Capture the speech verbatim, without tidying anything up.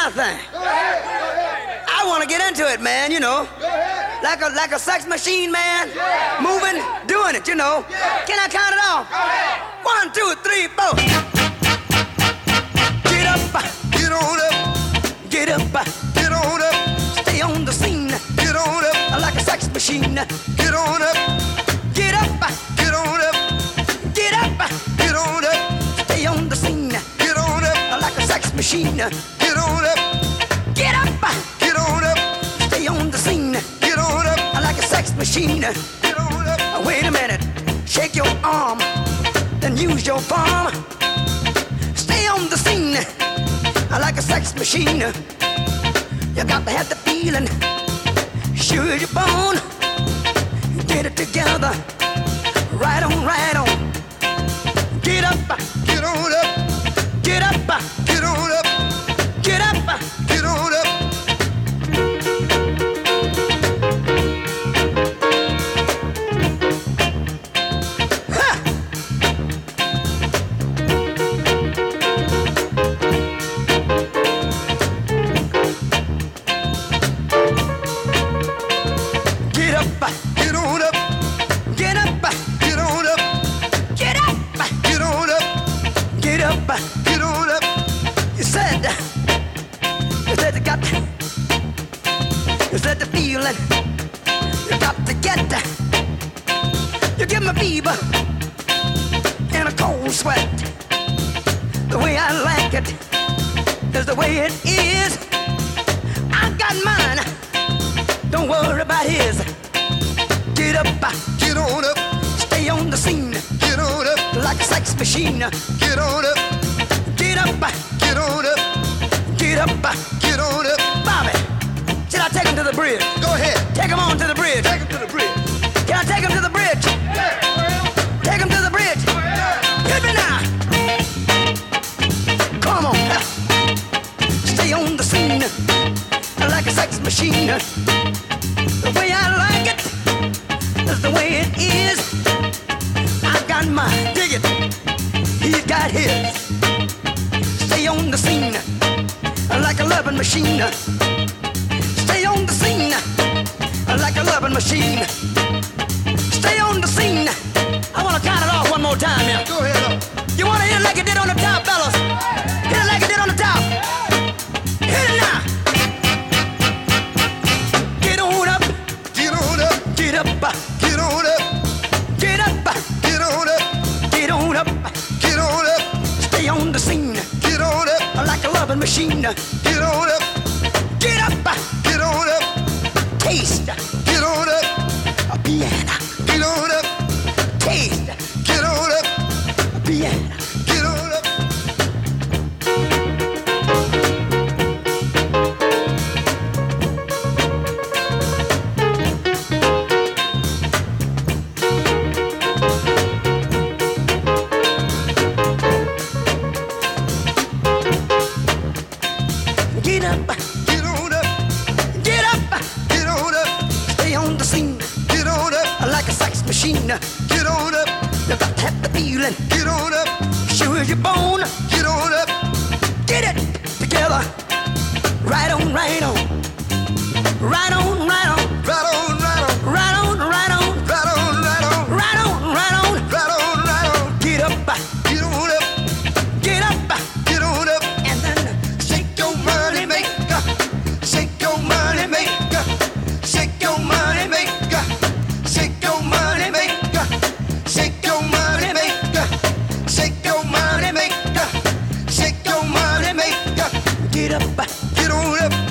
my thing. I want to get into it, man, you know. Like a like a sex machine, man. Moving, doing it, you know. Can I count it off? One, two, three, four. Get up, Get on up, get up, get on up, stay on the scene. get on up, Like a sex machine. get on up, Get up, get on up, get up, get on up, stay on the scene. get on up, Like a sex machine. get on up, Get up, get on up, stay on the scene. get on up, Like a sex machine. get on up. Wait a minute, shake your arm, then use your palm. Stay on the scene, like a sex machine. You got to have the feeling, sure as you're born. Get it together, right on, right on. Get up, Get on up, get up, get on up, get up. get on up. Get up, Get on up, get up, get on up, get up, get on up, get up. get on up. You said, you said you got, you said the feeling, you got to get, you give me fever and a cold sweat. The way I like it is the way it is. I got mine, don't worry about his. Get up, Get on up, stay on the scene get on up, like a sex machine. get on up, Get up, get on up, get up. get on up. Bobby, should I take him to the bridge? Go ahead, Take him on to the bridge. take him to the bridge. Can I take him to the bridge? Take him to the bridge. Hit me now. Come on. Stay on the scene like a sex machine. The way I like it is the way it is. I got mine. Dig it. He's got his. Stay on the scene like a loving machine. Stay on the scene like a loving machine. Stay on the scene. I want to count it off one more time here. Go ahead up. You want to hit it like it did on the top, fellas? Hit it like it did on the top. Hit it now. Get on up, Get on up, get up, get on up, get up, get on up, get on up. get on up, Stay on the scene get on up, like a loving machine. get on up, Get up, get on up, taste get on up, a piano. get on up, Taste get on up, a piano. get on up. Get up, Get on up, get up. get on up, Stay on the scene get on up, like a sex machine. get on up, You got to have the feeling, get on up, sure as you're born. get on up, Get it together, right on, right on, right on, right on, right on, right on, right on, right on, right on, right on, right on, right on. right on, right on. Get up, Get on up, get up, get on up, and then shake your money maker, shake your money maker, shake your money maker, shake your money maker, shake your money maker, shake your money maker, shake your money maker. get up, Get on up,